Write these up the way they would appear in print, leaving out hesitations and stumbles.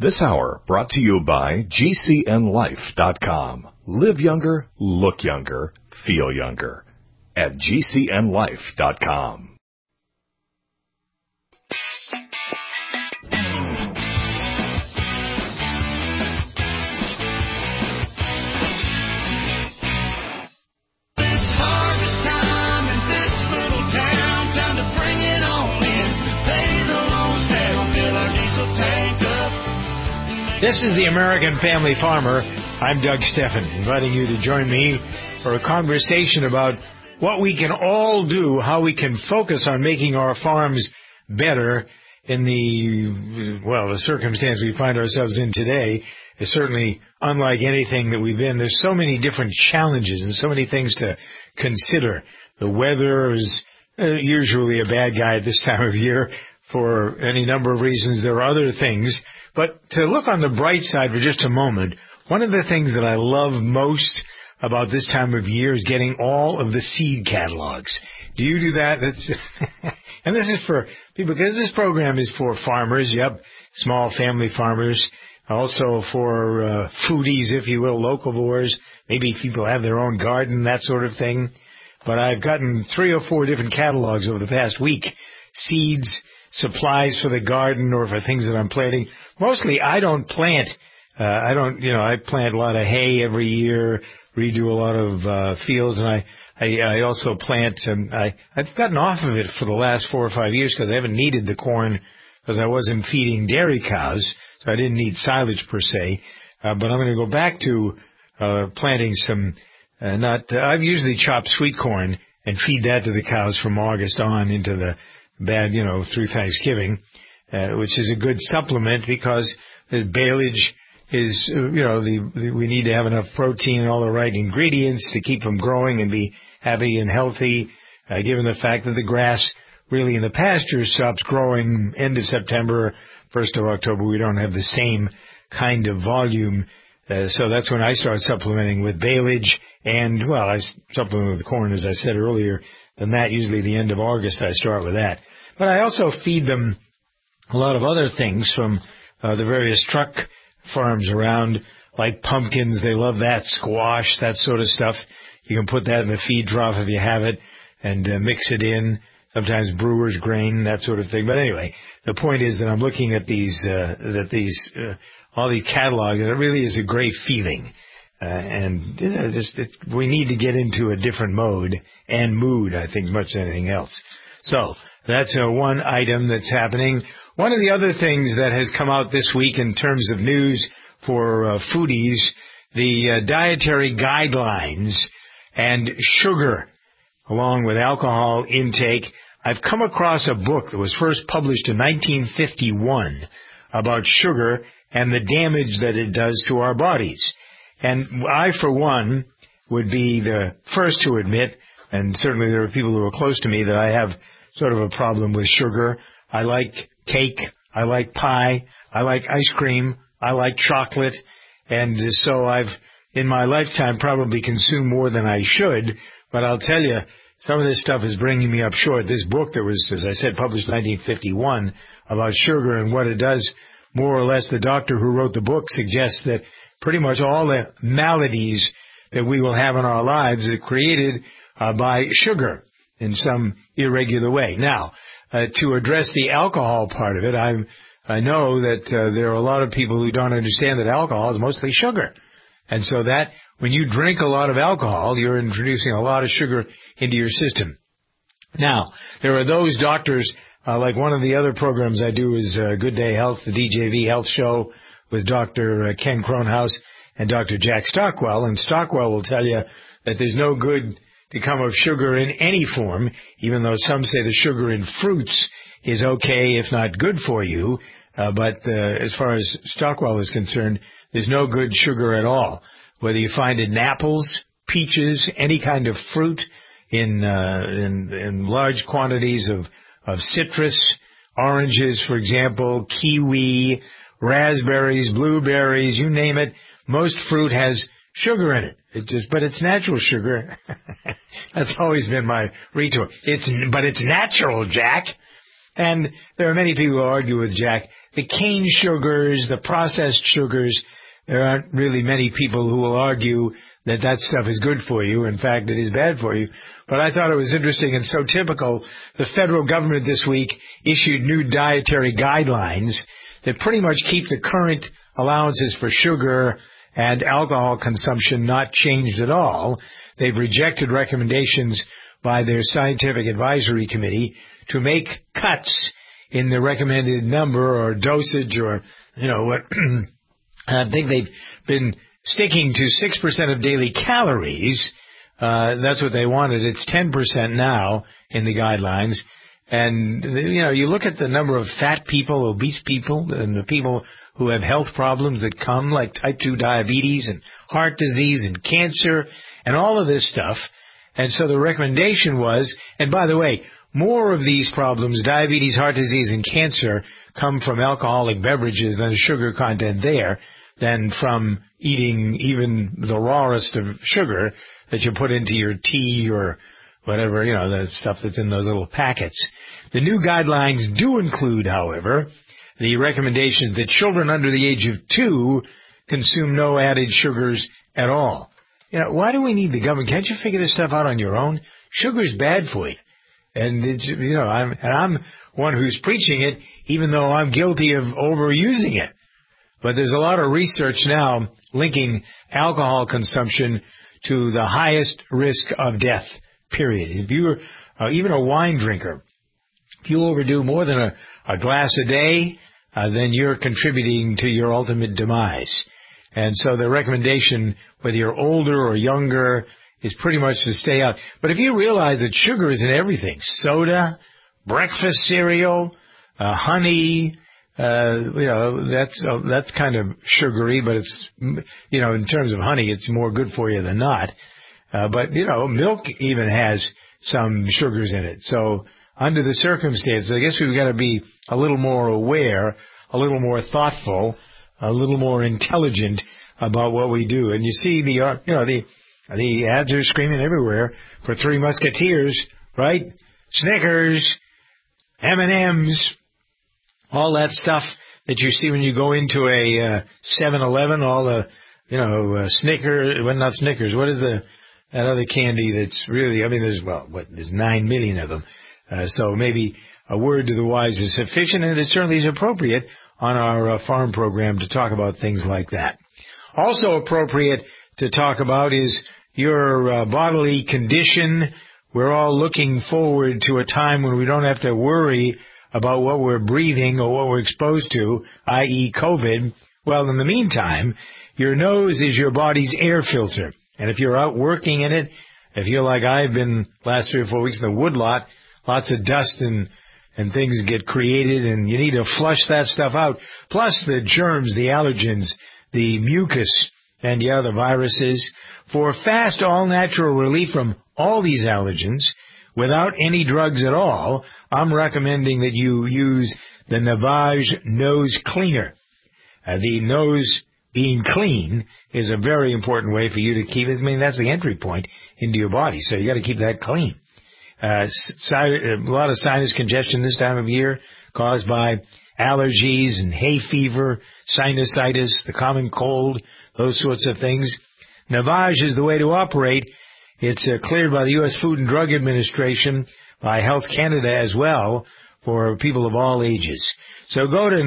This hour brought to you by GCNLife.com. Live younger, look younger, feel younger at GCNLife.com. This is the American Family Farmer. I'm Doug Steffen, inviting you to join me for a conversation about what we can all do, how we can focus on making our farms better in the circumstance we find ourselves in today is certainly unlike anything that we've been. There's so many different challenges and so many things to consider. The weather is usually a bad guy at this time of year for any number of reasons. There are other things. But to look on the bright side for just a moment, one of the things that I love most about this time of year is getting all of the seed catalogs. Do you do that? And this is for people, because this program is for farmers, small family farmers, also for foodies, if you will, locavores, maybe people have their own garden, that sort of thing. But I've gotten 3 or 4 different catalogs over the past week, seeds, supplies for the garden or for things that I'm planting. Mostly I don't plant, I plant a lot of hay every year, redo a lot of fields, and I also plant, I've gotten off of it for the last 4 or 5 years because I haven't needed the corn because I wasn't feeding dairy cows, so I didn't need silage per se. But I'm going to go back to planting some, I've usually chopped sweet corn and feed that to the cows from August on into the through Thanksgiving, which is a good supplement because the baleage is, we need to have enough protein and all the right ingredients to keep them growing and be happy and healthy, given the fact that the grass really in the pasture stops growing end of September, 1st of October. We don't have the same kind of volume. So that's when I start supplementing with baleage and, I supplement with corn, as I said earlier. Then that, usually the end of August, I start with that. But I also feed them a lot of other things from the various truck farms around, like pumpkins. They love that, squash, that sort of stuff. You can put that in the feed trough if you have it and mix it in. Sometimes brewer's grain, that sort of thing. But anyway, the point is that I'm looking at all these catalogs, and it really is a great feeling. We need to get into a different mode and mood, I think, much as anything else. So that's one item that's happening. One of the other things that has come out this week in terms of news for foodies, the dietary guidelines and sugar, along with alcohol intake. I've come across a book that was first published in 1951 about sugar and the damage that it does to our bodies. And I, for one, would be the first to admit, and certainly there are people who are close to me, that I have sort of a problem with sugar. I like cake. I like pie. I like ice cream. I like chocolate. And so I've, in my lifetime, probably consumed more than I should. But I'll tell you, some of this stuff is bringing me up short. This book that was, as I said, published in 1951 about sugar and what it does, more or less, the doctor who wrote the book suggests that pretty much all the maladies that we will have in our lives are created by sugar in some irregular way. Now, to address the alcohol part of it, I know that there are a lot of people who don't understand that alcohol is mostly sugar. And so that when you drink a lot of alcohol, you're introducing a lot of sugar into your system. Now, there are those doctors, like one of the other programs I do is Good Day Health, the DJV Health Show, with Dr. Ken Kronhaus and Dr. Jack Stockwell. And Stockwell will tell you that there's no good to come of sugar in any form, even though some say the sugar in fruits is okay, if not good for you. But as far as Stockwell is concerned, there's no good sugar at all. Whether you find it in apples, peaches, any kind of fruit, in large quantities of citrus, oranges, for example, kiwi, raspberries, blueberries, you name it. Most fruit has sugar in it. But it's natural sugar. That's always been my retort. But it's natural, Jack. And there are many people who argue with Jack. The cane sugars, the processed sugars, there aren't really many people who will argue that that stuff is good for you. In fact, it is bad for you. But I thought it was interesting and so typical. The federal government this week issued new dietary guidelines that pretty much keep the current allowances for sugar and alcohol consumption not changed at all. They've rejected recommendations by their scientific advisory committee to make cuts in the recommended number or dosage or, what. I think they've been sticking to 6% of daily calories. That's what they wanted. It's 10% now in the guidelines. And, you look at the number of fat people, obese people, and the people who have health problems that come, like type 2 diabetes and heart disease and cancer and all of this stuff. And so the recommendation was, and by the way, more of these problems, diabetes, heart disease, and cancer, come from alcoholic beverages than the sugar content there, than from eating even the rawest of sugar that you put into your tea or whatever, the stuff that's in those little packets. The new guidelines do include, however, the recommendations that children under the age of 2 consume no added sugars at all. Why do we need the government? Can't you figure this stuff out on your own? Sugar's bad for you. And, I'm one who's preaching it, even though I'm guilty of overusing it. But there's a lot of research now linking alcohol consumption to the highest risk of death, period. If you're even a wine drinker, if you overdo more than a glass a day, then you're contributing to your ultimate demise. And so the recommendation, whether you're older or younger, is pretty much to stay out. But if you realize that sugar is in everything, soda, breakfast cereal, honey, that's kind of sugary, but it's, in terms of honey, it's more good for you than not. But milk even has some sugars in it. So under the circumstances, I guess we've got to be a little more aware, a little more thoughtful, a little more intelligent about what we do. And you see the ads are screaming everywhere for Three Musketeers, right? Snickers, M&Ms, all that stuff that you see when you go into a 7-Eleven, all the, Snickers, well, not Snickers, what is that other candy that's really, there's 9 million of them. So maybe a word to the wise is sufficient, and it certainly is appropriate on our farm program to talk about things like that. Also appropriate to talk about is your bodily condition. We're all looking forward to a time when we don't have to worry about what we're breathing or what we're exposed to, i.e. COVID. Well, in the meantime, your nose is your body's air filter. And if you're out working in it, if you're like I've been last 3 or 4 weeks in the woodlot, lots of dust and things get created, and you need to flush that stuff out. Plus the germs, the allergens, the mucus, and the other viruses. For fast, all-natural relief from all these allergens, without any drugs at all, I'm recommending that you use the Navage Nose Cleaner. The nose being clean is a very important way for you to keep it. That's the entry point into your body, so you got to keep that clean. A lot of sinus congestion this time of year caused by allergies and hay fever, sinusitis, the common cold, those sorts of things. Navage is the way to operate. It's cleared by the U.S. Food and Drug Administration, by Health Canada as well, for people of all ages. So go to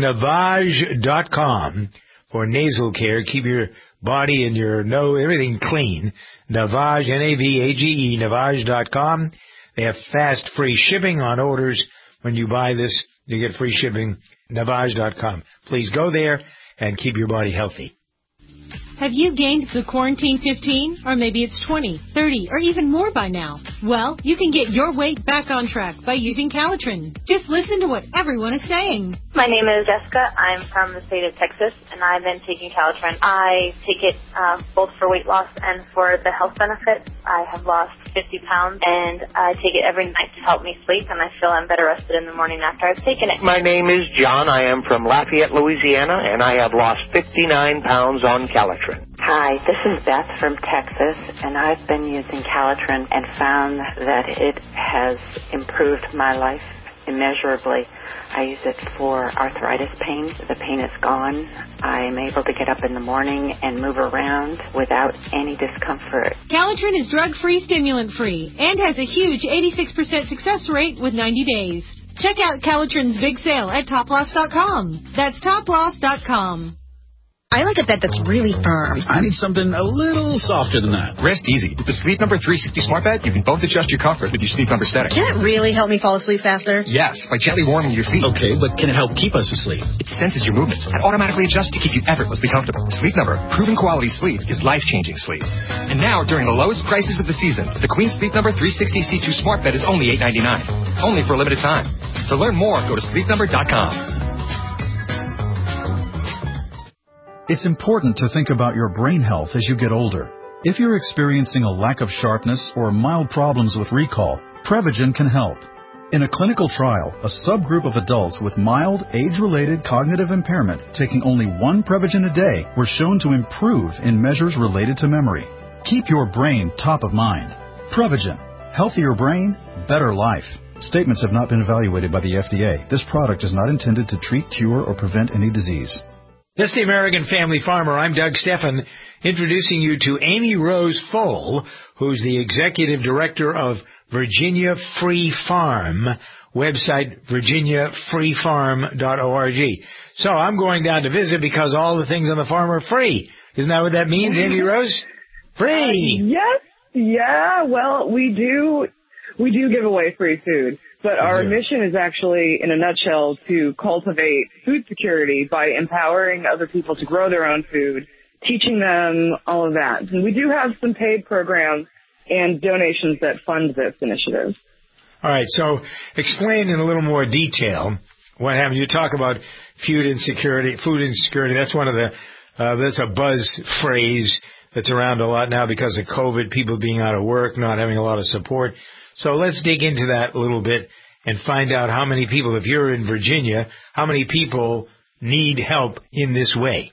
Navage.com for nasal care. Keep your body and your nose, everything clean. Navage, N-A-V-A-G-E, Navage.com. They have fast, free shipping on orders. When you buy this, you get free shipping. Navage.com. Please go there and keep your body healthy. Have you gained the quarantine 15? Or maybe it's 20, 30, or even more by now? Well, you can get your weight back on track by using Calitrin. Just listen to what everyone is saying. My name is Jessica. I'm from the state of Texas, and I've been taking Calitrin. I take it both for weight loss and for the health benefits. I have lost 50 pounds, and I take it every night to help me sleep, and I feel I'm better rested in the morning after I've taken it. My name is John. I am from Lafayette, Louisiana, and I have lost 59 pounds on Calitrin. Hi, this is Beth from Texas, and I've been using Calitrin and found that it has improved my life immeasurably. I use it for arthritis pain. The pain is gone. I'm able to get up in the morning and move around without any discomfort. Calitrin is drug-free, stimulant-free, and has a huge 86% success rate with 90 days. Check out Calitrin's big sale at toploss.com. That's toploss.com. I like a bed that's really firm. I need something a little softer than that. Rest easy. With the Sleep Number 360 Smart Bed, you can both adjust your comfort with your Sleep Number setting. Can it really help me fall asleep faster? Yes, by gently warming your feet. Okay, but can it help keep us asleep? It senses your movements and automatically adjusts to keep you effortlessly comfortable. Sleep Number, proven quality sleep is life-changing sleep. And now, during the lowest prices of the season, the Queen Sleep Number 360 C2 Smart Bed is only $8.99. Only for a limited time. To learn more, go to sleepnumber.com. It's important to think about your brain health as you get older. If you're experiencing a lack of sharpness or mild problems with recall, Prevagen can help. In a clinical trial, a subgroup of adults with mild, age-related cognitive impairment taking only one Prevagen a day were shown to improve in measures related to memory. Keep your brain top of mind. Prevagen. Healthier brain, better life. Statements have not been evaluated by the FDA. This product is not intended to treat, cure, or prevent any disease. This is the American Family Farmer. I'm Doug Steffen, introducing you to Amy Rose Foll, who's the Executive Director of Virginia Free Farm, website virginiafreefarm.org. So I'm going down to visit because all the things on the farm are free. Isn't that what that means, Amy Rose? Free! Yes. Yeah, well, we do give away free food. But our mission is actually, in a nutshell, to cultivate food security by empowering other people to grow their own food, teaching them all of that. And we do have some paid programs and donations that fund this initiative. All right, so explain in a little more detail what happened. You talk about food insecurity. That's one of the, that's a buzz phrase that's around a lot now because of COVID, people being out of work, not having a lot of support. So let's dig into that a little bit and find out how many people, if you're in Virginia, how many people need help in this way.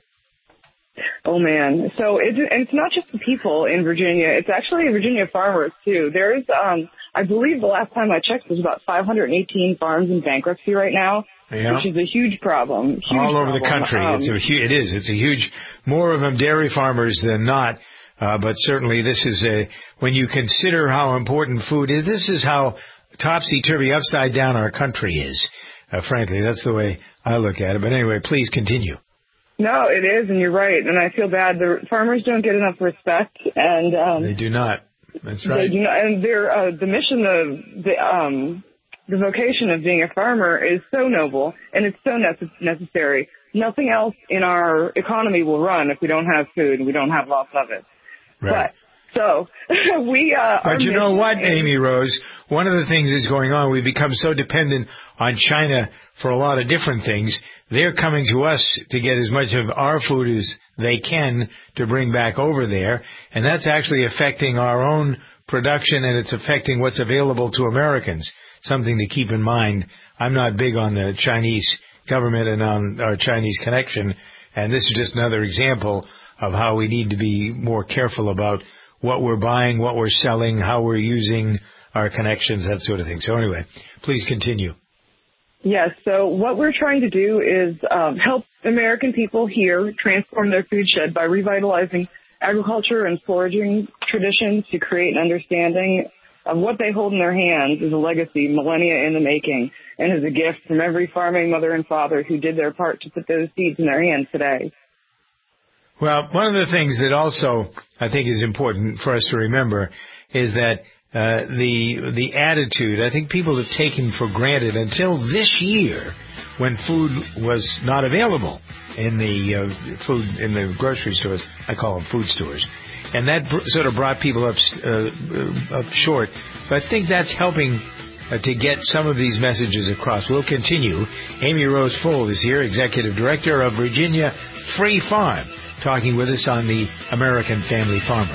Oh, man. So it's not just the people in Virginia. It's actually Virginia farmers, too. There's, I believe the last time I checked, there's about 518 farms in bankruptcy right now, which is a huge problem. All over the country. It's a huge, more of them dairy farmers than not. But certainly this is when you consider how important food is, this is how topsy-turvy, upside down our country is. Frankly, that's the way I look at it. But anyway, please continue. No, it is, and you're right. And I feel bad. The farmers don't get enough respect. And they do not. That's right. They do not, and the mission of the vocation of being a farmer is so noble, and it's so necessary. Nothing else in our economy will run if we don't have food and we don't have lots of it. Right. So we But you know what, Amy Rose? One of the things that's going on, we've become so dependent on China for a lot of different things. They're coming to us to get as much of our food as they can to bring back over there, and that's actually affecting our own production, and it's affecting what's available to Americans. Something to keep in mind. I'm not big on the Chinese government and on our Chinese connection, and this is just another example of how we need to be more careful about what we're buying, what we're selling, how we're using our connections, that sort of thing. So anyway, please continue. Yes, so what we're trying to do is help American people here transform their food shed by revitalizing agriculture and foraging traditions to create an understanding of what they hold in their hands as a legacy, millennia in the making, and as a gift from every farming mother and father who did their part to put those seeds in their hands today. Well, one of the things that also I think is important for us to remember is that the attitude, I think people have taken for granted until this year when food was not available in the grocery stores. I call them food stores. And that sort of brought people up short. But I think that's helping to get some of these messages across. We'll continue. Amy Rose Foll is here, Executive Director of Virginia Free Farm, talking with us on the American Family Farmer.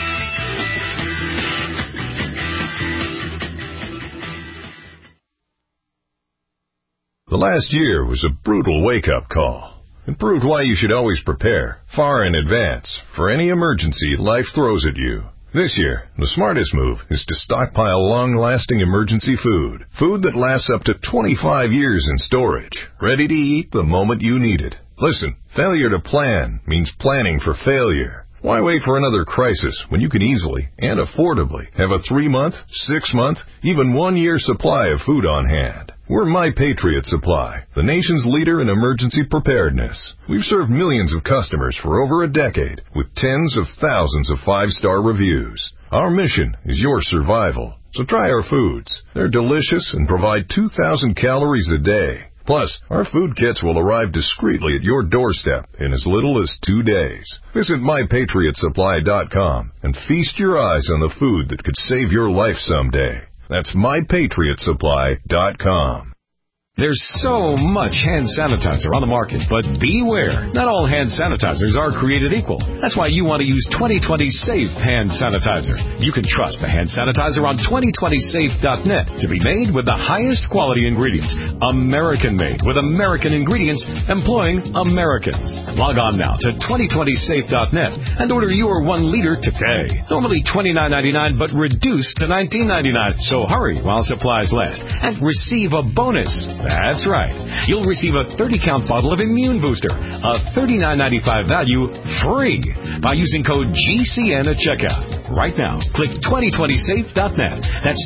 The last year was a brutal wake-up call. It proved why you should always prepare, far in advance, for any emergency life throws at you. This year, the smartest move is to stockpile long-lasting emergency food. Food that lasts up to 25 years in storage, ready to eat the moment you need it. Listen, failure to plan means planning for failure. Why wait for another crisis when you can easily and affordably have a 3-month, 6-month, even 1-year supply of food on hand? We're My Patriot Supply, the nation's leader in emergency preparedness. We've served millions of customers for over a decade with tens of thousands of 5-star reviews. Our mission is your survival, so try our foods. They're delicious and provide 2,000 calories a day. Plus, our food kits will arrive discreetly at your doorstep in as little as 2 days. Visit MyPatriotSupply.com and feast your eyes on the food that could save your life someday. That's MyPatriotSupply.com. There's so much hand sanitizer on the market, but beware. Not all hand sanitizers are created equal. That's why you want to use 2020 Safe Hand Sanitizer. You can trust the hand sanitizer on 2020safe.net to be made with the highest quality ingredients. American-made with American ingredients, employing Americans. Log on now to 2020safe.net and order your 1 liter today. Normally $29.99, but reduced to $19.99. So hurry while supplies last and receive a bonus. That's right. You'll receive a 30-count bottle of Immune Booster, a $39.95 value, free by using code GCN at checkout. Right now, click 2020safe.net. That's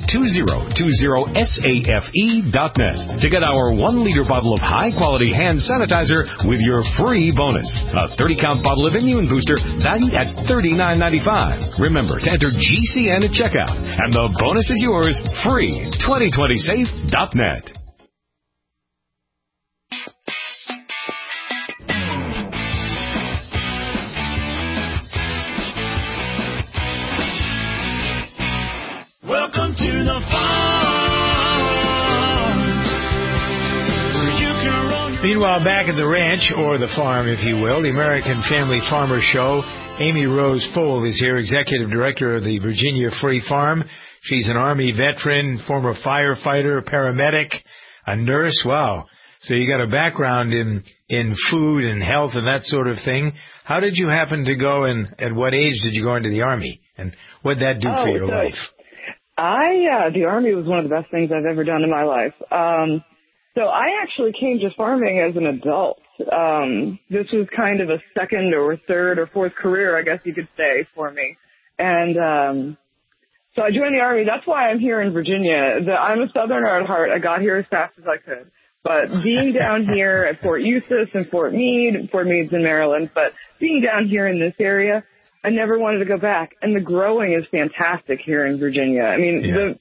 2020safe.net to get our 1-liter bottle of high-quality hand sanitizer with your free bonus. A 30-count bottle of Immune Booster valued at $39.95. Remember to enter GCN at checkout, and the bonus is yours free. 2020safe.net. Welcome to the farm. Meanwhile, back at the ranch, or the farm, if you will, the American Family Farmer Show, Amy Rose Pohl is here, Executive Director of the Virginia Free Farm. She's an Army veteran, former firefighter, paramedic, a nurse. Wow. So you got a background in food and health and that sort of thing. How did you happen to go, and at what age did you go into the Army? And what did that do for your life? The Army was one of the best things I've ever done in my life. So I actually came to farming as an adult. This was kind of a second or third or fourth career, I guess you could say, for me. And so I joined the Army. That's why I'm here in Virginia. I'm a Southerner at heart. I got here as fast as I could. But being down here at Fort Eustis and Fort Meade's in Maryland, but being down here in this area, I never wanted to go back. And the growing is fantastic here in Virginia. I mean,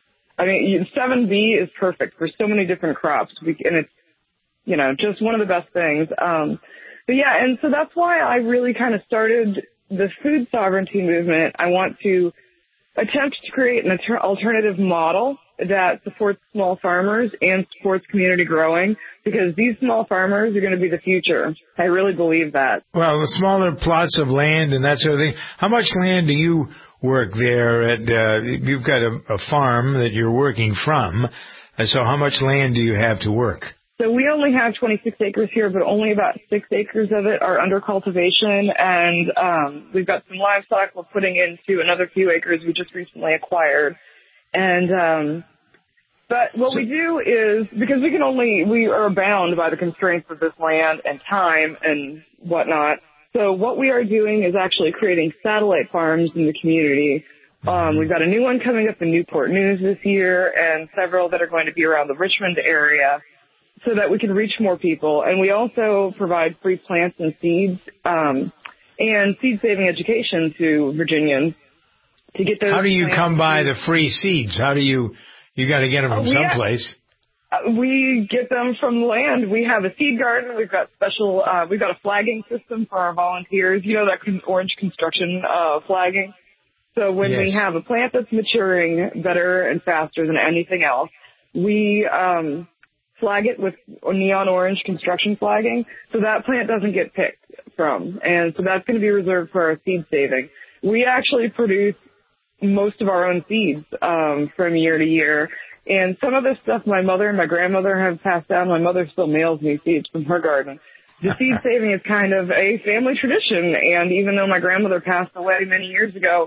7B is perfect for so many different crops. And it's, just one of the best things. But yeah, and so that's why I really kind of started the food sovereignty movement. I want to attempt to create an alternative model that supports small farmers and supports community growing, because these small farmers are going to be the future. I really believe that. Well, the smaller plots of land and that sort of thing. How much land do you work there at? You've got a farm that you're working from. So how much land do you have to work? So we only have 26 acres here, but only about 6 acres of it are under cultivation. And we've got some livestock we're putting into another few acres we just recently acquired. And but what we do is, because we are bound by the constraints of this land and time and whatnot. So what we are doing is actually creating satellite farms in the community. We've got a new one coming up in Newport News this year, and several that are going to be around the Richmond area, so that we can reach more people. And we also provide free plants and seeds, and seed-saving education to Virginians to get those. How do you come by the free seeds? How do you got to get them from someplace? We get them from the land. We have a seed garden. We've got we've got a flagging system for our volunteers. That orange construction flagging. So when we have a plant that's maturing better and faster than anything else, we flag it with neon orange construction flagging, so that plant doesn't get picked from. And so that's going to be reserved for our seed saving. We actually produce most of our own seeds from year to year. And some of this stuff my mother and my grandmother have passed down. My mother still mails me seeds from her garden. The seed saving is kind of a family tradition. And even though my grandmother passed away many years ago,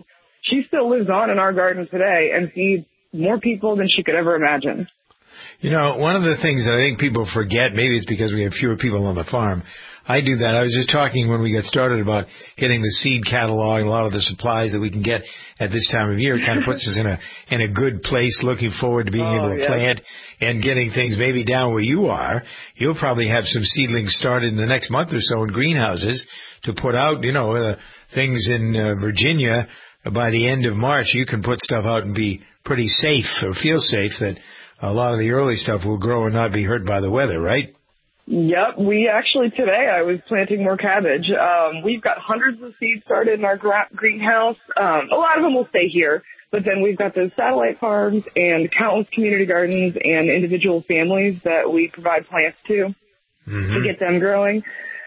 she still lives on in our garden today and feeds more people than she could ever imagine. You know, one of the things that I think people forget, maybe it's because we have fewer people on the farm. I do that. I was just talking when we got started about getting the seed catalog and a lot of the supplies that we can get at this time of year. It kind of puts us in a good place, looking forward to being able to plant and getting things maybe down where you are. You'll probably have some seedlings started in the next month or so in greenhouses to put out, you know, things in Virginia. By the end of March, you can put stuff out and be pretty safe or feel safe that a lot of the early stuff will grow and not be hurt by the weather, right? Yep. We actually, today, I was planting more cabbage. We've got hundreds of seeds started in our greenhouse. A lot of them will stay here, but then we've got those satellite farms and countless community gardens and individual families that we provide plants to get them growing.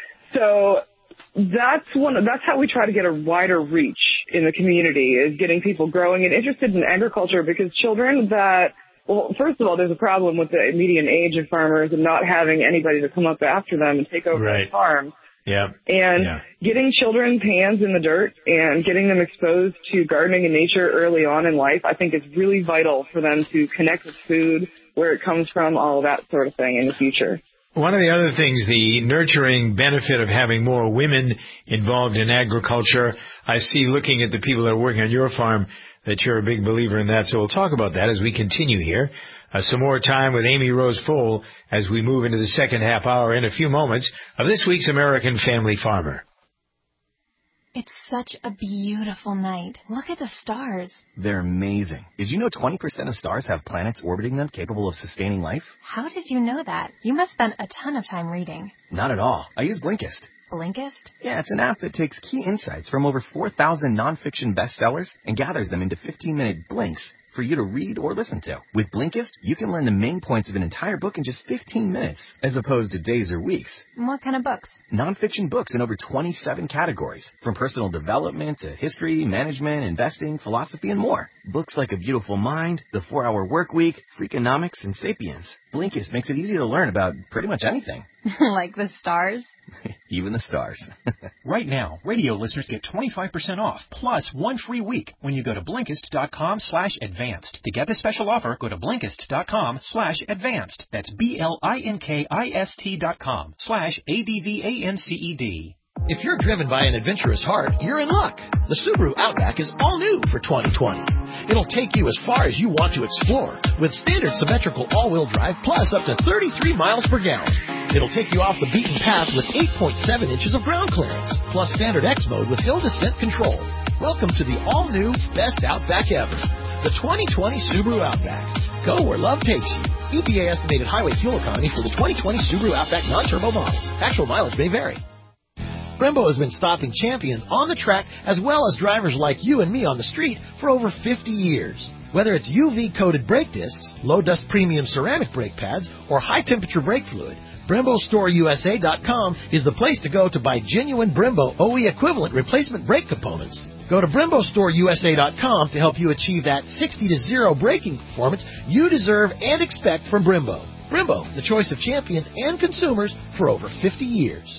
So that's how we try to get a wider reach in the community, is getting people growing and interested in agriculture, because children that, well, first of all, there's a problem with the median age of farmers and not having anybody to come up after them and take over their farm. Yeah. And getting children's hands in the dirt and getting them exposed to gardening and nature early on in life, I think is really vital for them to connect with food, where it comes from, all of that sort of thing in the future. One of the other things, the nurturing benefit of having more women involved in agriculture, I see looking at the people that are working on your farm that you're a big believer in that. So we'll talk about that as we continue here. Some more time with Amy Rose Fohl as we move into the second half hour in a few moments of this week's American Family Farmer. It's such a beautiful night. Look at the stars. They're amazing. Did you know 20% of stars have planets orbiting them capable of sustaining life? How did you know that? You must spend a ton of time reading. Not at all. I use Blinkist. Blinkist? Yeah, it's an app that takes key insights from over 4,000 nonfiction bestsellers and gathers them into 15-minute blinks for you to read or listen to. With Blinkist, you can learn the main points of an entire book in just 15 minutes, as opposed to days or weeks. What kind of books? Nonfiction books in over 27 categories, from personal development to history, management, investing, philosophy, and more. Books like A Beautiful Mind, The 4-Hour Workweek, Freakonomics, and Sapiens. Blinkist makes it easy to learn about pretty much anything. Like the stars? Even the stars. Right now, radio listeners get 25% off, plus 1 free week when you go to Blinkist.com/advanced. To get this special offer, go to Blinkist.com/advanced. That's Blinkist.com/ADVANCED. If you're driven by an adventurous heart, you're in luck. The Subaru Outback is all new for 2020. It'll take you as far as you want to explore, with standard symmetrical all-wheel drive plus up to 33 miles per gallon. It'll take you off the beaten path with 8.7 inches of ground clearance, plus standard X mode with hill descent control. Welcome to the all-new best Outback ever, the 2020 Subaru Outback. Go where love takes you. EPA estimated highway fuel economy for the 2020 Subaru Outback non-turbo model. Actual mileage may vary. Brembo has been stopping champions on the track as well as drivers like you and me on the street for over 50 years. Whether it's UV-coated brake discs, low-dust premium ceramic brake pads, or high-temperature brake fluid, BremboStoreUSA.com is the place to go to buy genuine Brembo OE equivalent replacement brake components. Go to BremboStoreUSA.com to help you achieve that 60-0 braking performance you deserve and expect from Brembo. Brembo, the choice of champions and consumers for over 50 years.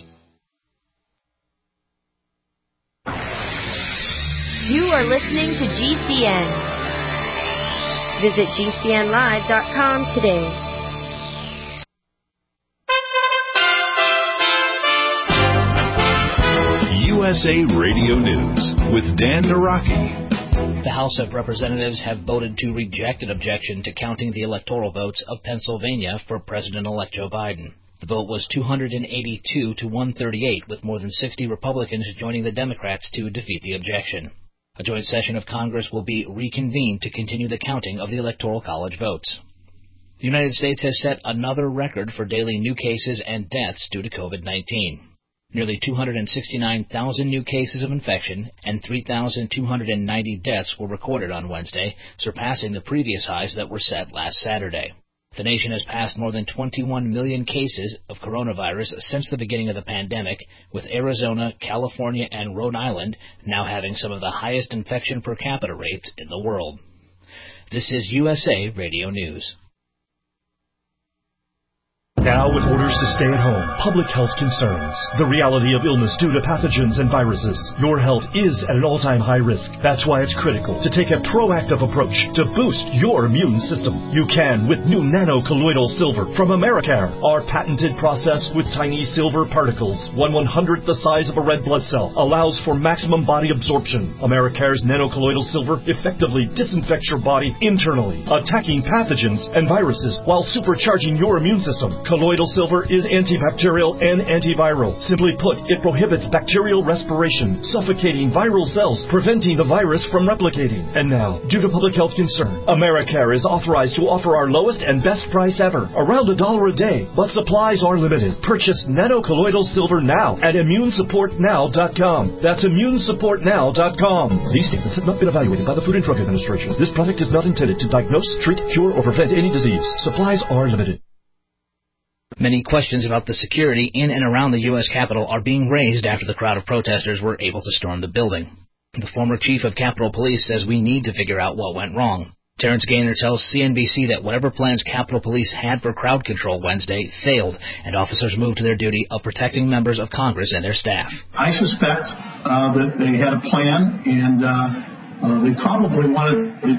You are listening to GCN. Visit GCNlive.com today. USA Radio News with Dan Naraki. The House of Representatives have voted to reject an objection to counting the electoral votes of Pennsylvania for President-elect Joe Biden. The vote was 282 to 138, with more than 60 Republicans joining the Democrats to defeat the objection. A joint session of Congress will be reconvened to continue the counting of the Electoral College votes. The United States has set another record for daily new cases and deaths due to COVID-19. Nearly 269,000 new cases of infection and 3,290 deaths were recorded on Wednesday, surpassing the previous highs that were set last Saturday. The nation has passed more than 21 million cases of coronavirus since the beginning of the pandemic, with Arizona, California, and Rhode Island now having some of the highest infection per capita rates in the world. This is USA Radio News. Now with orders to stay at home, public health concerns, the reality of illness due to pathogens and viruses, your health is at an all-time high risk. That's why it's critical to take a proactive approach to boost your immune system. You can with new nano-colloidal silver from Americare. Our patented process with tiny silver particles, 1/100th the size of a red blood cell, allows for maximum body absorption. Americare's nano-colloidal silver effectively disinfects your body internally, attacking pathogens and viruses while supercharging your immune system. Colloidal silver is antibacterial and antiviral. Simply put, it prohibits bacterial respiration, suffocating viral cells, preventing the virus from replicating. And now, due to public health concern, Americare is authorized to offer our lowest and best price ever, around $1 a day, but supplies are limited. Purchase nano-colloidal silver now at immunesupportnow.com. That's immunesupportnow.com. These statements have not been evaluated by the Food and Drug Administration. This product is not intended to diagnose, treat, cure, or prevent any disease. Supplies are limited. Many questions about the security in and around the U.S. Capitol are being raised after the crowd of protesters were able to storm the building. The former chief of Capitol Police says we need to figure out what went wrong. Terrence Gaynor tells CNBC that whatever plans Capitol Police had for crowd control Wednesday failed, and officers moved to their duty of protecting members of Congress and their staff. I suspect that they had a plan, and they probably wanted to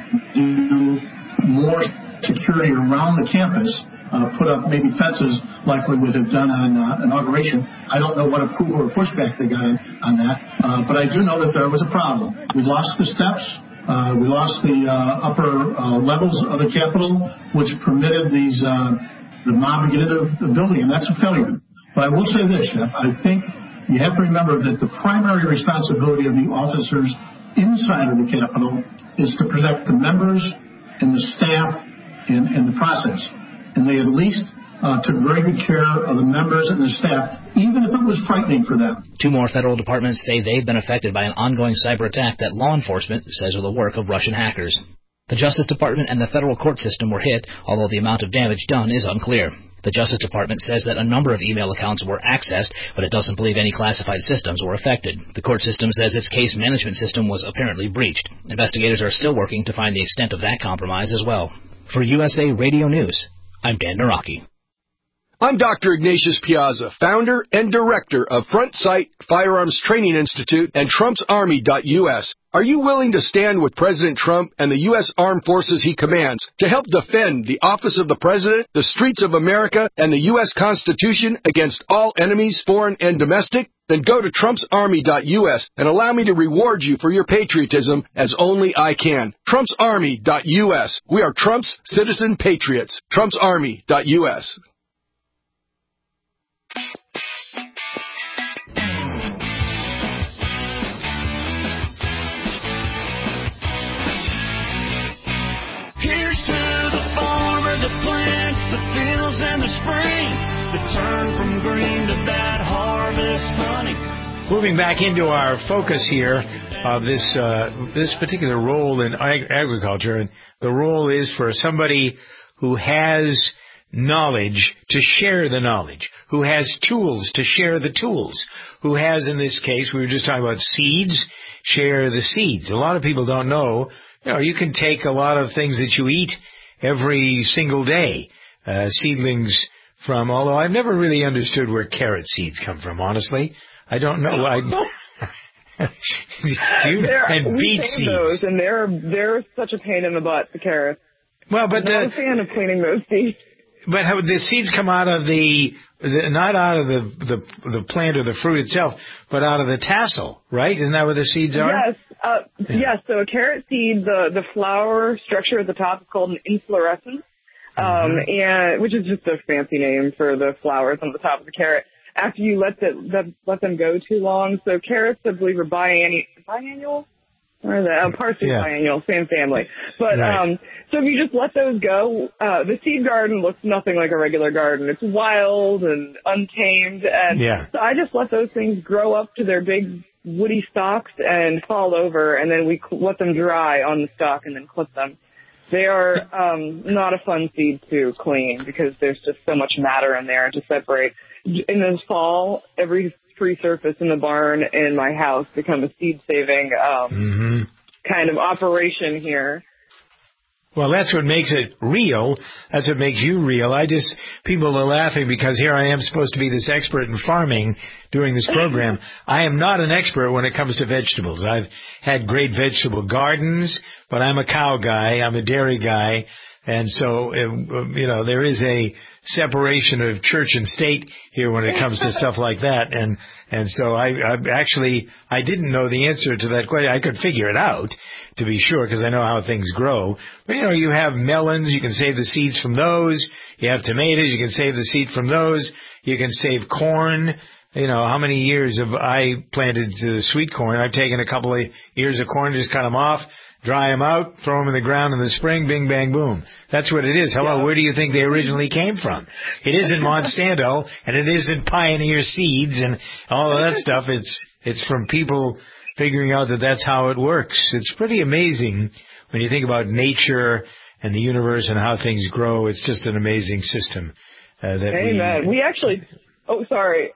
do more security around the campus. Put up maybe fences like we would have done on inauguration. I don't know what approval or pushback they got on that, but I do know that there was a problem. We lost the steps. We lost the upper levels of the Capitol, which permitted the mob to get into the building, and that's a failure. But I will say this, Shep, I think you have to remember that the primary responsibility of the officers inside of the Capitol is to protect the members and the staff in the process. And they at least took very good care of the members and the staff, even if it was frightening for them. Two more federal departments say they've been affected by an ongoing cyber attack that law enforcement says are the work of Russian hackers. The Justice Department and the federal court system were hit, although the amount of damage done is unclear. The Justice Department says that a number of email accounts were accessed, but it doesn't believe any classified systems were affected. The court system says its case management system was apparently breached. Investigators are still working to find the extent of that compromise as well. For USA Radio News, I'm Dan Naraki. I'm Dr. Ignatius Piazza, founder and director of Front Sight Firearms Training Institute and TrumpsArmy.us. Are you willing to stand with President Trump and the U.S. Armed Forces he commands to help defend the office of the President, the streets of America, and the U.S. Constitution against all enemies, foreign and domestic? Then go to TrumpsArmy.us and allow me to reward you for your patriotism as only I can. TrumpsArmy.us. We are Trump's citizen patriots. TrumpsArmy.us. Here's to the farmer that plants the fields in the spring, that turn from green to that harvest honey. Moving back into our focus here of this particular role in agriculture, and the role is for somebody who has knowledge to share the knowledge, who has tools to share the tools, who has, in this case, we were just talking about seeds, share the seeds. A lot of people don't know, you can take a lot of things that you eat every single day, seedlings from, although I've never really understood where carrot seeds come from, honestly. I don't know. And beet seeds. Those, and they're such a pain in the butt, the carrots. Well, but I'm not a fan of cleaning those seeds. But how the seeds come out of not out of the plant or the fruit itself, but out of the tassel, right? Isn't that where the seeds are? Yes. Yes. So a carrot seed, the flower structure at the top is called an inflorescence, and which is just a fancy name for the flowers on the top of the carrot. After you let them go too long, so carrots, I believe, are biannual. Or parsley biennial, same family. But right. So if you just let those go, the seed garden looks nothing like a regular garden. It's wild and untamed, and so I just let those things grow up to their big woody stalks and fall over, and then we let them dry on the stalk and then clip them. They are not a fun seed to clean because there's just so much matter in there to separate. In the fall, every free surface in the barn in my house become a seed saving kind of operation here. Well, that's what makes it real. That's what makes you real. People are laughing because here I am supposed to be this expert in farming doing this program. I am not an expert when it comes to vegetables. I've had great vegetable gardens, but I'm a cow guy. I'm a dairy guy. And so, there is a separation of church and state here when it comes to stuff like that. And so I didn't know the answer to that question. I could figure it out, to be sure, because I know how things grow. But, you have melons, you can save the seeds from those. You have tomatoes, you can save the seed from those. You can save corn. How many years have I planted sweet corn? I've taken a couple of ears of corn, just cut them off, dry them out, throw them in the ground in the spring, bing, bang, boom. That's what it is. Hello, where do you think they originally came from? It isn't Monsanto, and it isn't Pioneer Seeds and all of that stuff. It's from people figuring out that that's how it works. It's pretty amazing when you think about nature and the universe and how things grow. It's just an amazing system. Amen. We actually take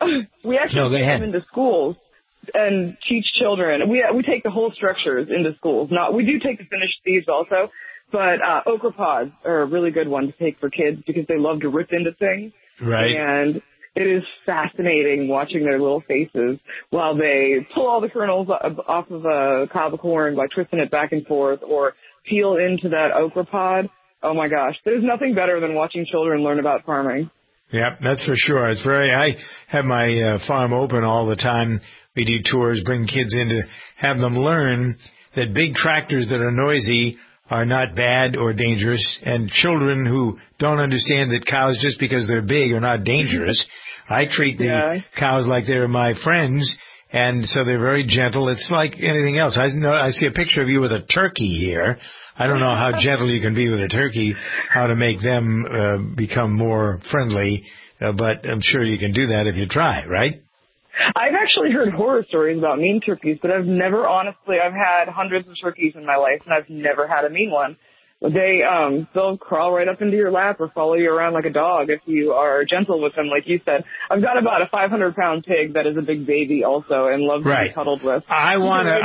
them into schools and teach children. We take the whole structures into schools. We do take the finished seeds also, but okra pods are a really good one to take for kids because they love to rip into things. Right. And it is fascinating watching their little faces while they pull all the kernels off of a cob of corn by twisting it back and forth or peel into that okra pod. Oh my gosh, there's nothing better than watching children learn about farming. Yeah, that's for sure. I have my farm open all the time. We do tours, bring kids in to have them learn that big tractors that are noisy are not bad or dangerous, and children who don't understand that cows, just because they're big, are not dangerous. I treat the cows like they're my friends, and so they're very gentle. It's like anything else. I see a picture of you with a turkey here. I don't know how gentle you can be with a turkey, how to make them become more friendly, but I'm sure you can do that if you try, right? I've actually heard horror stories about mean turkeys, but I've had hundreds of turkeys in my life, and I've never had a mean one. They'll crawl right up into your lap or follow you around like a dog if you are gentle with them, like you said. I've got about a 500-pound pig that is a big baby also and loves to be cuddled with. That's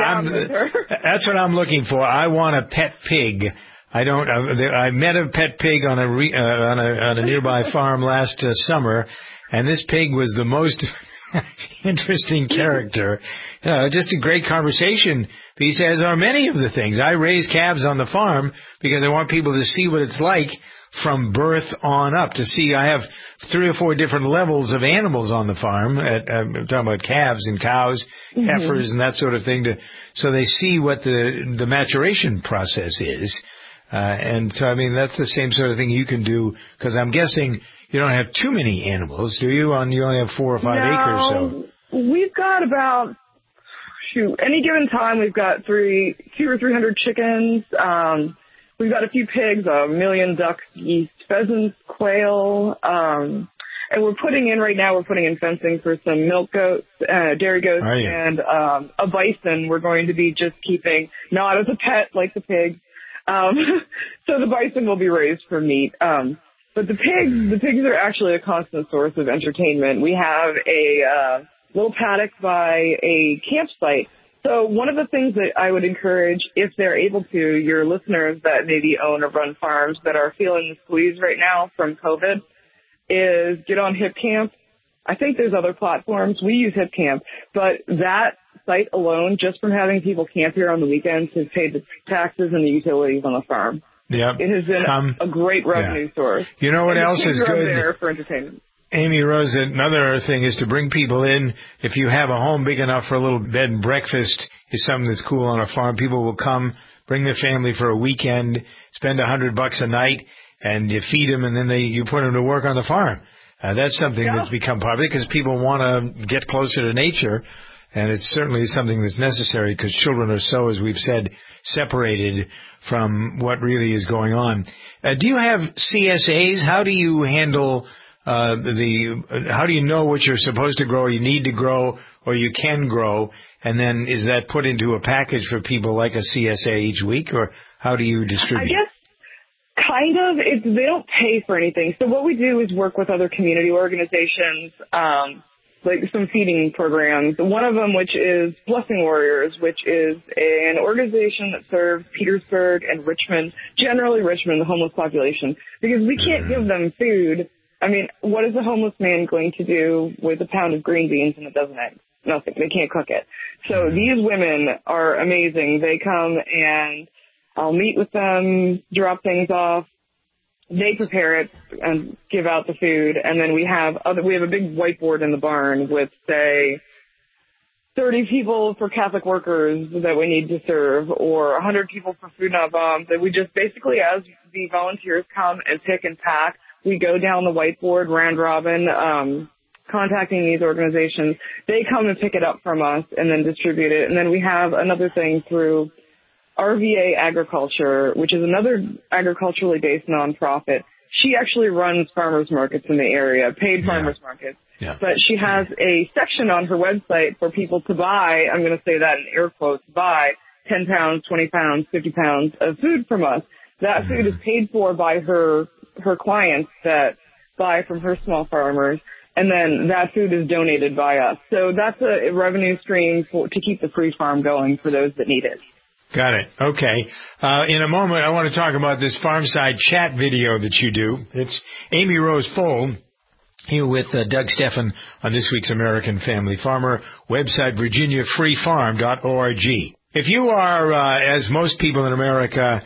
what I'm looking for. I want a pet pig. I met a pet pig on a nearby farm last summer, and this pig was the most interesting character. Just a great conversation piece, as are many of the things. I raise calves on the farm because I want people to see what it's like from birth on up, to see. I have 3 or 4 different levels of animals on the farm. I'm talking about calves and cows, heifers, and that sort of thing, so they see what the maturation process is. And so, that's the same sort of thing you can do, because I'm guessing you don't have too many animals, do you? You only have 4 or 5 acres. So we've got about, any given time we've got 200 or 300 chickens. We've got a few pigs, 1 million ducks, geese, pheasants, quail. And we're putting in fencing for some milk goats, dairy goats, and a bison we're going to be just keeping, not as a pet like the pig. So the bison will be raised for meat. But the pigs are actually a constant source of entertainment. We have a little paddock by a campsite. So one of the things that I would encourage, if they're able to, your listeners that maybe own or run farms that are feeling the squeeze right now from COVID, is get on HipCamp. I think there's other platforms. We use HipCamp, but that site alone, just from having people camp here on the weekends, has paid the taxes and the utilities on the farm. Yep. It has been a great revenue source. You know what else is good? There for entertainment. Amy Rose, another thing is to bring people in. If you have a home big enough for a little bed and breakfast, is something that's cool on a farm. People will come, bring their family for a weekend, spend $100 a night, and you feed them, and then you put them to work on the farm. That's something that's become popular because people want to get closer to nature, and it's certainly something that's necessary because children are so, as we've said, separated from what really is going on. Do you have CSAs? How do you handle how do you know what you're supposed to grow, or you need to grow, or you can grow, and then is that put into a package for people like a CSA each week, or how do you distribute? I guess kind of. They don't pay for anything. So what we do is work with other community organizations like some feeding programs. One of them, which is Blessing Warriors, which is an organization that serves Petersburg and Richmond, generally Richmond, the homeless population, because we can't give them food. I mean, what is a homeless man going to do with a pound of green beans and a dozen eggs? Nothing. They can't cook it. So these women are amazing. They come and I'll meet with them, drop things off. They prepare it and give out the food, and then we have a big whiteboard in the barn with, say, 30 people for Catholic workers that we need to serve, or 100 people for Food Not Bombs. And we just basically, as the volunteers come and pick and pack, we go down the whiteboard, round robin, contacting these organizations. They come and pick it up from us and then distribute it. And then we have another thing through RVA Agriculture, which is another agriculturally based nonprofit. She actually runs farmers markets in the area, paid farmers markets. Yeah. But she has a section on her website for people to buy, I'm going to say that in air quotes, buy 10 pounds, 20 pounds, 50 pounds of food from us. That food is paid for by her clients that buy from her small farmers, and then that food is donated by us. So that's a revenue stream to keep the free farm going for those that need it. Got it. Okay. In a moment, I want to talk about this Farmside chat video that you do. It's Amy Rose Foll here with Doug Steffen on this week's American Family Farmer, website virginiafreefarm.org. If you are, as most people in America,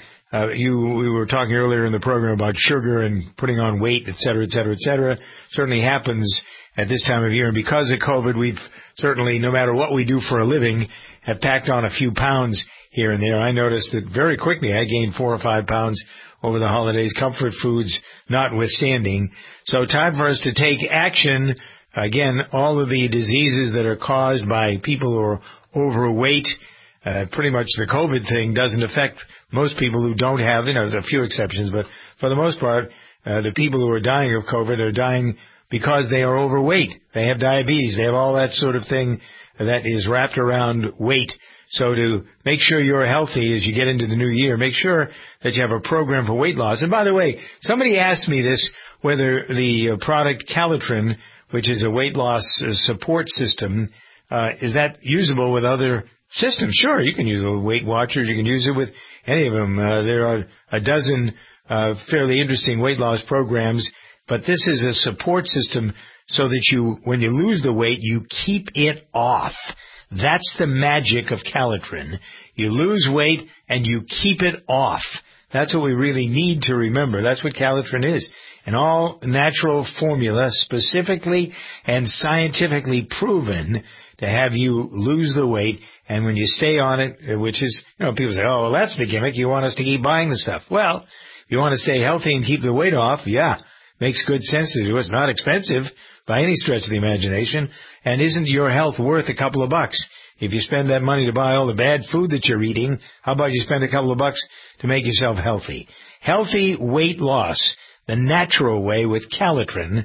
we were talking earlier in the program about sugar and putting on weight, et cetera, et cetera, et cetera. Certainly happens at this time of year. And because of COVID, we've certainly, no matter what we do for a living, have packed on a few pounds here and there. I noticed that very quickly I gained 4 or 5 pounds over the holidays, comfort foods notwithstanding. So time for us to take action. Again, all of the diseases that are caused by people who are overweight, pretty much the COVID thing doesn't affect most people who don't have, there's a few exceptions, but for the most part, the people who are dying of COVID are dying because they are overweight. They have diabetes. They have all that sort of thing that is wrapped around weight. So to make sure you're healthy as you get into the new year, make sure that you have a program for weight loss. And by the way, somebody asked me this, whether the product Calitrin, which is a weight loss support system, is that usable with other systems? Sure, you can use it with Weight Watchers. You can use it with any of them. There are a dozen fairly interesting weight loss programs, but this is a support system so that when you lose the weight, you keep it off. That's the magic of Calitrin. You lose weight and you keep it off. That's what we really need to remember. That's what Calitrin is. An all-natural formula specifically and scientifically proven to have you lose the weight. And when you stay on it, which is, people say, oh, well, that's the gimmick. You want us to keep buying the stuff. Well, if you want to stay healthy and keep the weight off, makes good sense to do. It's not expensive by any stretch of the imagination. And isn't your health worth a couple of bucks? If you spend that money to buy all the bad food that you're eating, how about you spend a couple of bucks to make yourself healthy? Healthy weight loss, the natural way with Calitrin,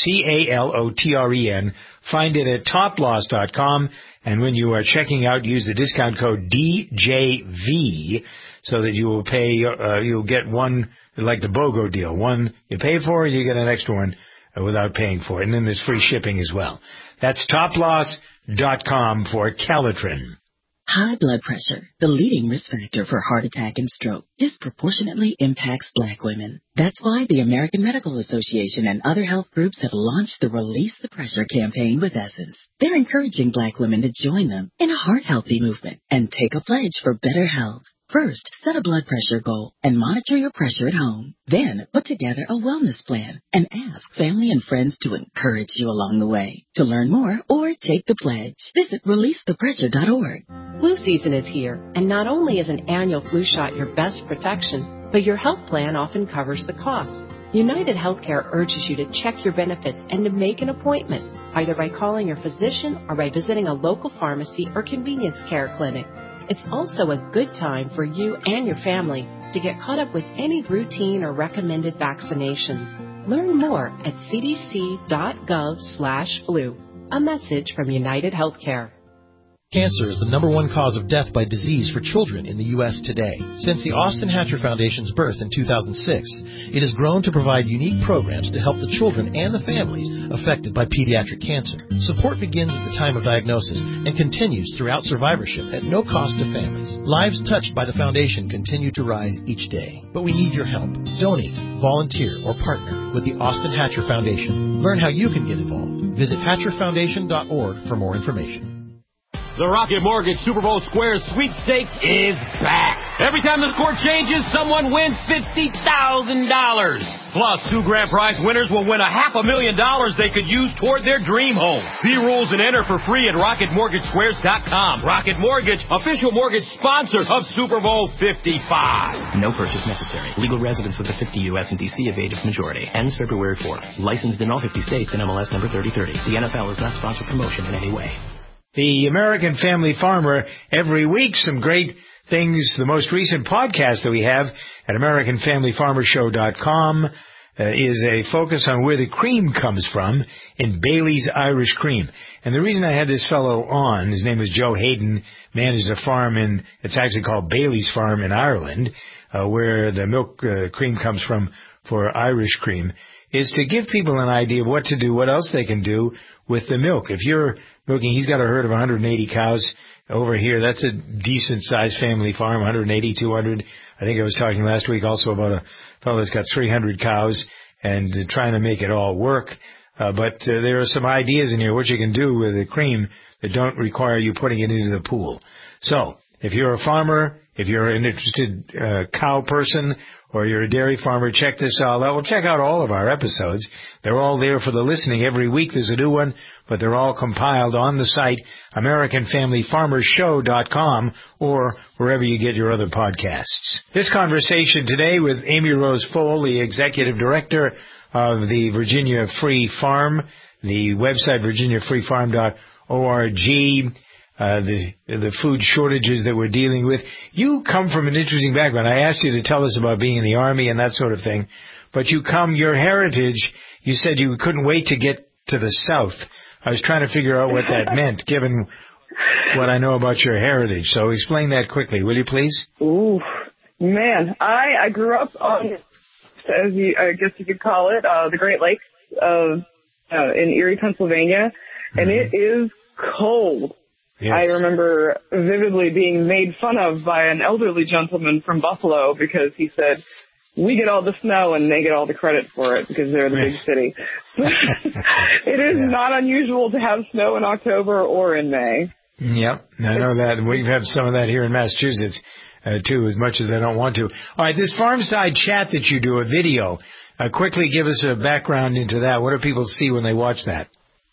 Calotren. Find it at toploss.com. And when you are checking out, use the discount code DJV so that you will pay, you'll get one, like the BOGO deal. One you pay for, you get an extra one without paying for it. And then there's free shipping as well. That's toploss.com for Calitrin. High blood pressure, the leading risk factor for heart attack and stroke, disproportionately impacts Black women. That's why the American Medical Association and other health groups have launched the Release the Pressure campaign with Essence. They're encouraging Black women to join them in a heart-healthy movement and take a pledge for better health. First, set a blood pressure goal and monitor your pressure at home. Then, put together a wellness plan and ask family and friends to encourage you along the way. To learn more or take the pledge, visit releasethepressure.org. Flu season is here, and not only is an annual flu shot your best protection, but your health plan often covers the cost. United Healthcare urges you to check your benefits and to make an appointment, either by calling your physician or by visiting a local pharmacy or convenience care clinic. It's also a good time for you and your family to get caught up with any routine or recommended vaccinations. Learn more at cdc.gov/flu. A message from United Healthcare. Cancer is the #1 cause of death by disease for children in the U.S. today. Since the Austin Hatcher Foundation's birth in 2006, it has grown to provide unique programs to help the children and the families affected by pediatric cancer. Support begins at the time of diagnosis and continues throughout survivorship at no cost to families. Lives touched by the foundation continue to rise each day. But we need your help. Donate, volunteer, or partner with the Austin Hatcher Foundation. Learn how you can get involved. Visit HatcherFoundation.org for more information. The Rocket Mortgage Super Bowl Squares Sweepstakes is back. Every time the score changes, someone wins $50,000. Plus, 2 grand prize winners will win $500,000 they could use toward their dream home. See rules and enter for free at RocketMortgageSquares.com. Rocket Mortgage, official mortgage sponsor of Super Bowl 55. No purchase necessary. Legal residents of the 50 U.S. and D.C. of age of majority. Ends February 4th. Licensed in all 50 states and MLS number 3030. The NFL is not sponsored promotion in any way. The American Family Farmer, every week, some great things. The most recent podcast that we have at AmericanFamilyFarmerShow.com is a focus on where the cream comes from in Bailey's Irish Cream. And the reason I had this fellow on, his name is Joe Hayden, manages a farm it's actually called Bailey's Farm in Ireland, where the milk cream comes from for Irish cream, is to give people an idea of what to do, what else they can do with the milk. If you're milking, he's got a herd of 180 cows over here. That's a decent-sized family farm, 180, 200. I think I was talking last week also about a fellow that's got 300 cows and trying to make it all work. But there are some ideas in here what you can do with the cream that don't require you putting it into the pool. So, if you're a farmer, if you're an interested cow person, or you're a dairy farmer, check this all out. Well, check out all of our episodes. They're all there for the listening. Every week there's a new one, but they're all compiled on the site, AmericanFamilyFarmerShow.com, or wherever you get your other podcasts. This conversation today with Amy Rose Fole, the Executive Director of the Virginia Free Farm, the website virginiafreefarm.org, the food shortages that we're dealing with. You come from an interesting background. I asked you to tell us about being in the Army and that sort of thing, but your heritage, you said you couldn't wait to get to the South. I was trying to figure out what that meant, given what I know about your heritage. So explain that quickly, will you please? Ooh, man. I grew up on, I guess you could call it, the Great Lakes in Erie, Pennsylvania, and it is cold. Yes. I remember vividly being made fun of by an elderly gentleman from Buffalo because he said, we get all the snow and they get all the credit for it because they're the big city. It is not unusual to have snow in October or in May. Yep, I know that. We've had some of that here in Massachusetts, too, as much as I don't want to. All right, this Farmside Chat that you do, a video, quickly give us a background into that. What do people see when they watch that?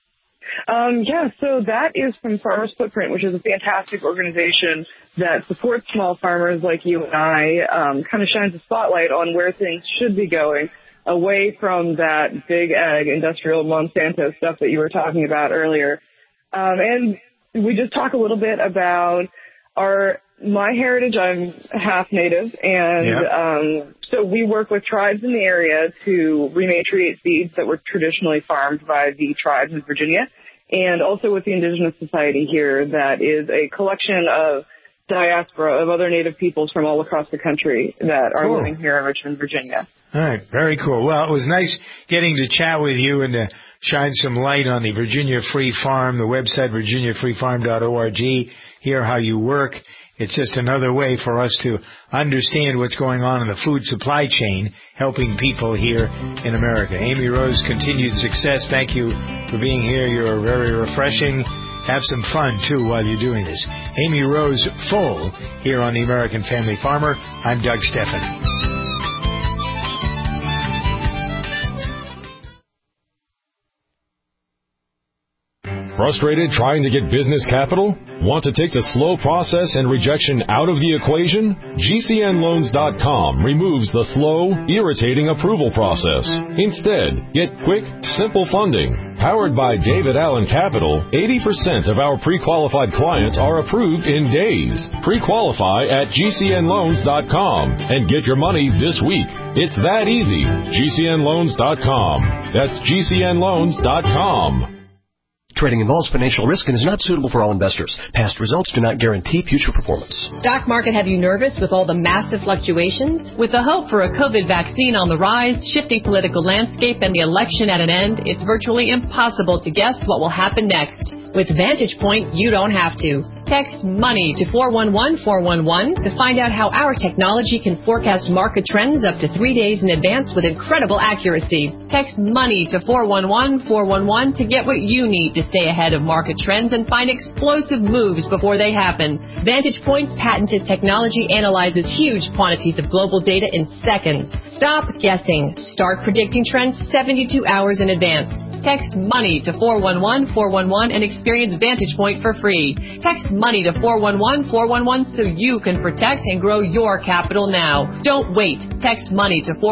So that is from Farmers Footprint, which is a fantastic organization that supports small farmers like you and I, kind of shines a spotlight on where things should be going away from that big ag industrial Monsanto stuff that you were talking about earlier. And we just talk a little bit about my heritage. I'm half native, and so we work with tribes in the area to rematriate seeds that were traditionally farmed by the tribes in Virginia, and also with the Indigenous Society here that is a collection of diaspora of other Native peoples from all across the country that are living here in Richmond, Virginia. All right, very cool. Well, it was nice getting to chat with you and to shine some light on the Virginia Free Farm, the website virginiafreefarm.org, hear how you work. It's just another way for us to understand what's going on in the food supply chain, helping people here in America. Amy Rose, continued success. Thank you for being here. You're very refreshing. Have some fun, too, while you're doing this. Amy Rose Fole here on The American Family Farmer. I'm Doug Steffen. Frustrated trying to get business capital? Want to take the slow process and rejection out of the equation? GCNLoans.com removes the slow, irritating approval process. Instead, get quick, simple funding. Powered by David Allen Capital, 80% of our pre-qualified clients are approved in days. Pre-qualify at GCNLoans.com and get your money this week. It's that easy. GCNLoans.com. That's GCNLoans.com. trading involves financial risk and is not suitable for all investors. Past results do not guarantee future performance. Stock market have you nervous with all the massive fluctuations? With the hope for a COVID vaccine on the rise, shifting political landscape, and the election at an end, it's virtually impossible to guess what will happen next. With Vantage Point, you don't have to. Text MONEY to 411-411 to find out how our technology can forecast market trends up to 3 days in advance with incredible accuracy. Text MONEY to 411-411 to get what you need to stay ahead of market trends and find explosive moves before they happen. Vantage Point's patented technology analyzes huge quantities of global data in seconds. Stop guessing. Start predicting trends 72 hours in advance. Text MONEY to 411-411 and experience Vantage Point for free. Text MONEY to 411-411 so you can protect and grow your capital now. Don't wait. Text MONEY to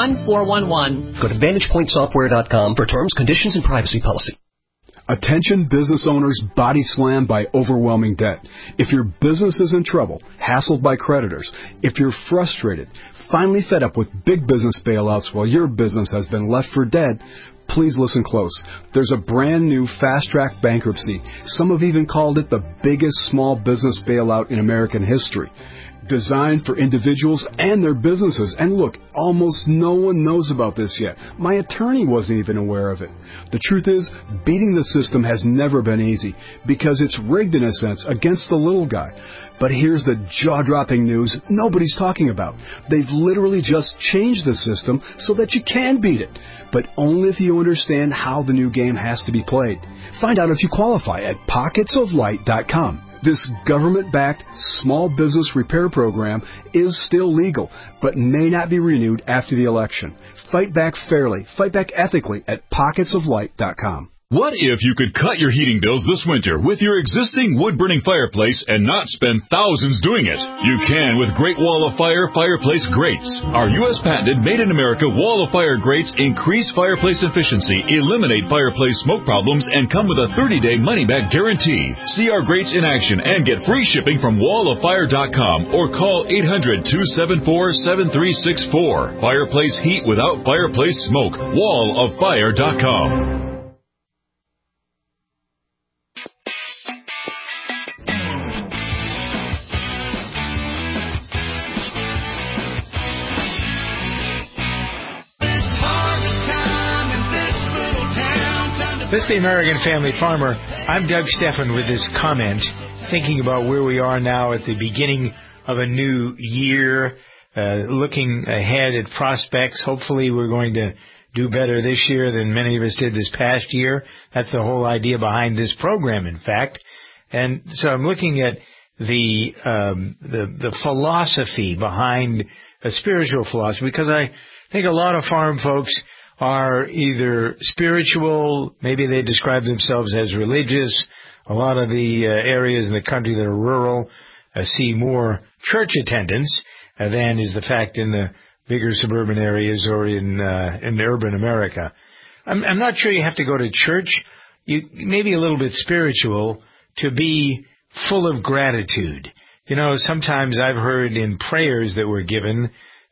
411-411. Go to VantagePointSoftware.com for terms, conditions, and privacy policy. Attention business owners body slammed by overwhelming debt. If your business is in trouble, hassled by creditors, if you're frustrated, finally fed up with big business bailouts while your business has been left for dead, please listen close. There's a brand new fast-track bankruptcy. Some have even called it the biggest small business bailout in American history. Designed for individuals and their businesses. And look, almost no one knows about this yet. My attorney wasn't even aware of it. The truth is, beating the system has never been easy because it's rigged in a sense against the little guy. But here's the jaw-dropping news nobody's talking about. They've literally just changed the system so that you can beat it. But only if you understand how the new game has to be played. Find out if you qualify at pocketsoflight.com. This government-backed small business repair program is still legal, but may not be renewed after the election. Fight back fairly, fight back ethically at pocketsoflight.com. What if you could cut your heating bills this winter with your existing wood-burning fireplace and not spend thousands doing it? You can with Great Wall of Fire fireplace grates. Our U.S. patented made-in-America Wall of Fire grates increase fireplace efficiency, eliminate fireplace smoke problems, and come with a 30-day money-back guarantee. See our grates in action and get free shipping from walloffire.com or call 800-274-7364. Fireplace heat without fireplace smoke. walloffire.com. This is the American Family Farmer. I'm Doug Steffen with this comment, thinking about where we are now at the beginning of a new year, looking ahead at prospects. Hopefully we're going to do better this year than many of us did this past year. That's the whole idea behind this program, in fact. And so I'm looking at the philosophy behind a spiritual philosophy, because I think a lot of farm folks are either spiritual, maybe they describe themselves as religious. A lot of the areas in the country that are rural see more church attendance than is the fact in the bigger suburban areas or in urban America. I'm not sure you have to go to church. You maybe a little bit spiritual to be full of gratitude. You know, sometimes I've heard in prayers that were given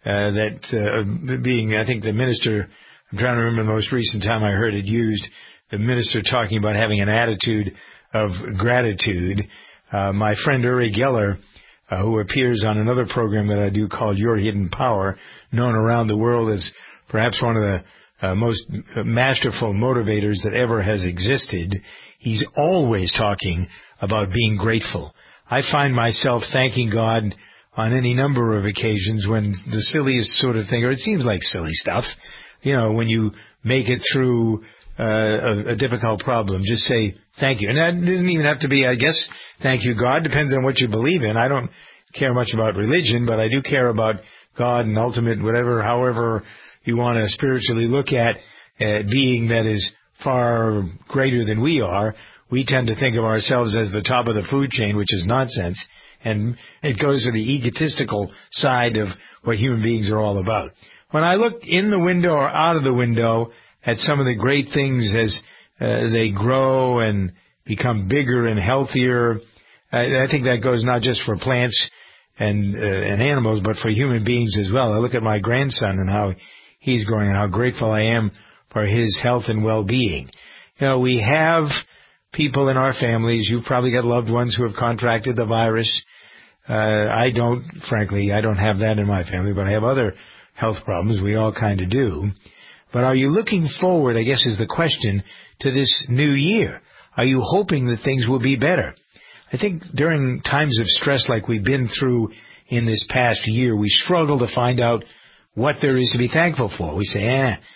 I think the minister, I'm trying to remember the most recent time I heard it used, the minister talking about having an attitude of gratitude. My friend Uri Geller, who appears on another program that I do called Your Hidden Power, known around the world as perhaps one of the most masterful motivators that ever has existed, he's always talking about being grateful. I find myself thanking God on any number of occasions when the silliest sort of thing, or it seems like silly stuff, you know, when you make it through a difficult problem, just say thank you. And that doesn't even have to be, I guess, thank you, God. Depends on what you believe in. I don't care much about religion, but I do care about God and ultimate whatever, however you want to spiritually look at being that is far greater than we are. We tend to think of ourselves as the top of the food chain, which is nonsense. And it goes to the egotistical side of what human beings are all about. When I look in the window or out of the window at some of the great things as they grow and become bigger and healthier, I think that goes not just for plants and animals, but for human beings as well. I look at my grandson and how he's growing and how grateful I am for his health and well-being. You know, we have people in our families. You've probably got loved ones who have contracted the virus. I don't have that in my family, but I have other health problems. We all kind of do. But are you looking forward, I guess is the question, to this new year? Are you hoping that things will be better? I think during times of stress like we've been through in this past year, we struggle to find out what there is to be thankful for. We say,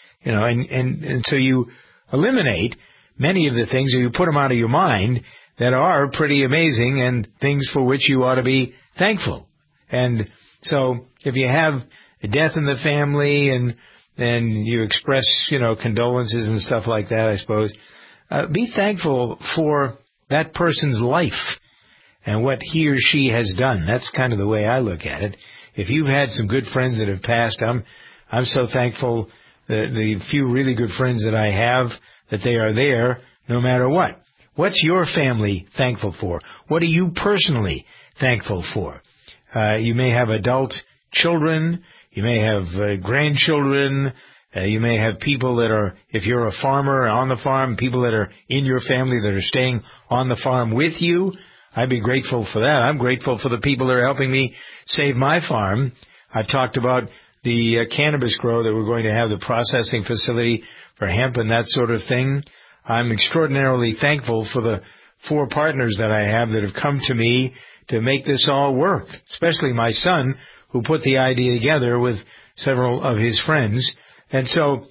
and so you eliminate many of the things, or you put them out of your mind that are pretty amazing and things for which you ought to be thankful. And so if you have a death in the family and you express, condolences and stuff like that, I suppose, be thankful for that person's life and what he or she has done. That's kind of the way I look at it. If you've had some good friends that have passed, I'm so thankful that the few really good friends that I have, that they are there no matter what. What's your family thankful for? What are you personally thankful for? You may have adult children. You may have grandchildren. You may have people that are, if you're a farmer on the farm, people that are in your family that are staying on the farm with you. I'd be grateful for that. I'm grateful for the people that are helping me save my farm. I've talked about the cannabis grow that we're going to have, the processing facility for hemp and that sort of thing. I'm extraordinarily thankful for the 4 partners that I have that have come to me to make this all work, especially my son, who put the idea together with several of his friends. And so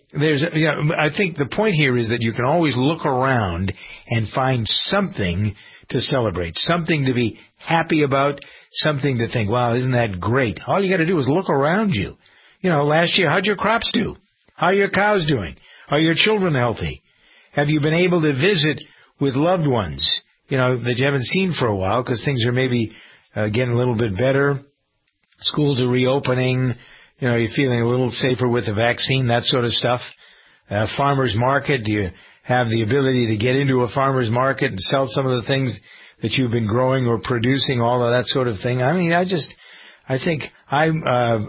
I think the point here is that you can always look around and find something to celebrate, something to be happy about, something to think, wow, isn't that great? All you got to do is look around you. Last year, how'd your crops do? How are your cows doing? Are your children healthy? Have you been able to visit with loved ones, that you haven't seen for a while because things are maybe getting a little bit better? Schools are reopening. You're feeling a little safer with the vaccine, that sort of stuff. Farmer's market, do you have the ability to get into a farmer's market and sell some of the things that you've been growing or producing, all of that sort of thing? I mean, I think I'm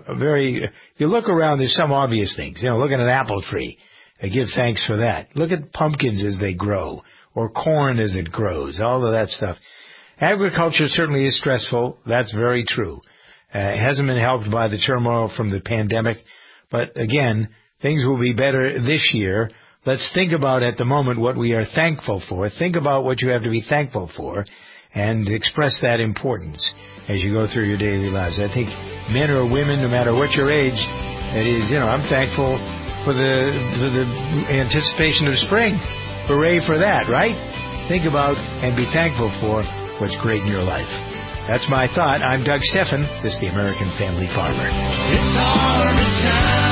you look around, there's some obvious things. Look at an apple tree. Give thanks for that. Look at pumpkins as they grow, or corn as it grows, all of that stuff. Agriculture certainly is stressful. That's very true. It hasn't been helped by the turmoil from the pandemic. But again, things will be better this year. Let's think about at the moment what we are thankful for. Think about what you have to be thankful for and express that importance as you go through your daily lives. I think men or women, no matter what your age, it is, I'm thankful for the anticipation of spring. Hooray for that, right? Think about and be thankful for what's great in your life. That's my thought. I'm Doug Steffen. This is the American Family Farmer. It's harvest time.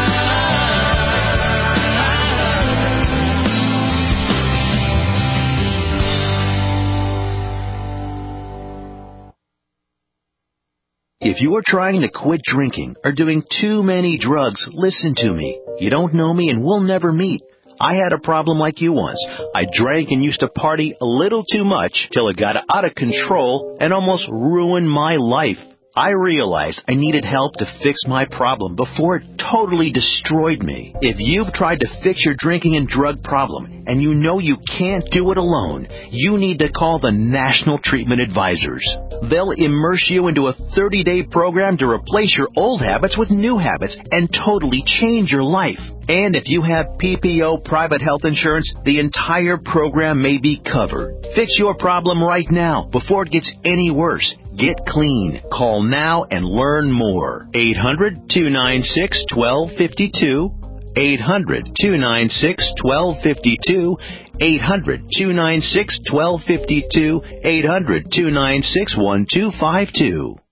If you are trying to quit drinking or doing too many drugs, listen to me. You don't know me and we'll never meet. I had a problem like you once. I drank and used to party a little too much till it got out of control and almost ruined my life. I realized I needed help to fix my problem before it totally destroyed me. If you've tried to fix your drinking and drug problem and you know you can't do it alone, you need to call the National Treatment Advisors. They'll immerse you into a 30-day program to replace your old habits with new habits and totally change your life. And if you have PPO private health insurance, the entire program may be covered. Fix your problem right now before it gets any worse. Get clean. Call now and learn more. 800-296-1252. 800-296-1252. 800-296-1252. 800-296-1252.